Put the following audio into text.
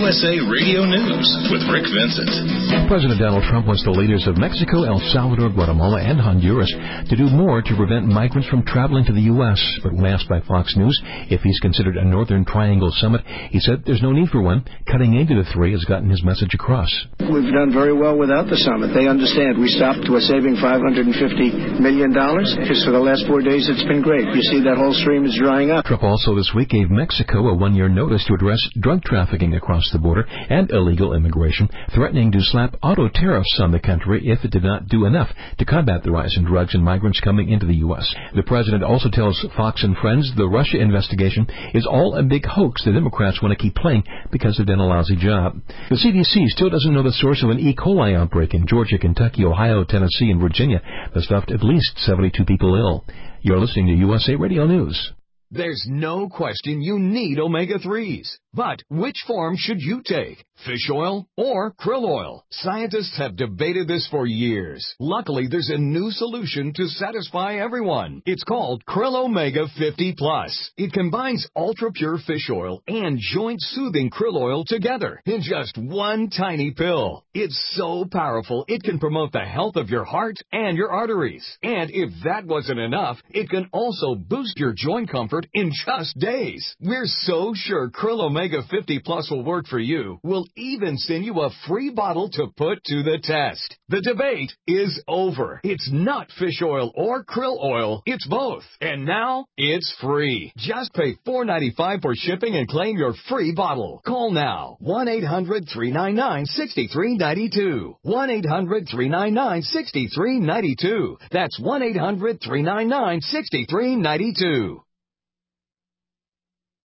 USA Radio News with Rick Vincent. President Donald Trump wants the leaders of Mexico, El Salvador, Guatemala, and Honduras to do more to prevent migrants from traveling to the U.S. But when asked by Fox News if he's considered a Northern Triangle summit, he said there's no need for one. Cutting into the three has gotten his message across. We've done very well without the summit. They understand. We stopped to a saving $550 million. Just for the last 4 days, it's been great. You see that whole stream is drying up. Trump also this week gave Mexico a one-year notice to address drug trafficking across the border and illegal immigration, threatening to slap auto tariffs on the country if it did not do enough to combat the rise in drugs and migrants coming into the U.S. The president also tells Fox and Friends the Russia investigation is all a big hoax the Democrats want to keep playing because they've done a lousy job. The CDC still doesn't know the source of an E. coli outbreak in Georgia, Kentucky, Ohio, Tennessee, and Virginia that's left at least 72 people ill. You're listening to USA Radio News. There's no question you need omega-3s. But which form should you take? Fish oil or krill oil? Scientists have debated this for years. Luckily, there's a new solution to satisfy everyone. It's called Krill Omega 50 Plus. It combines ultra-pure fish oil and joint-soothing krill oil together in just one tiny pill. It's so powerful, it can promote the health of your heart and your arteries. And if that wasn't enough, it can also boost your joint comfort in just days. We're so sure Krill Omega 50 Plus will work for you. We'll even send you a free bottle to put to the test. The debate is over. It's not fish oil or krill oil. It's both. And now it's free. Just pay $4.95 for shipping and claim your free bottle. Call now. 1-800-399-6392. 1-800-399-6392. That's 1-800-399-6392.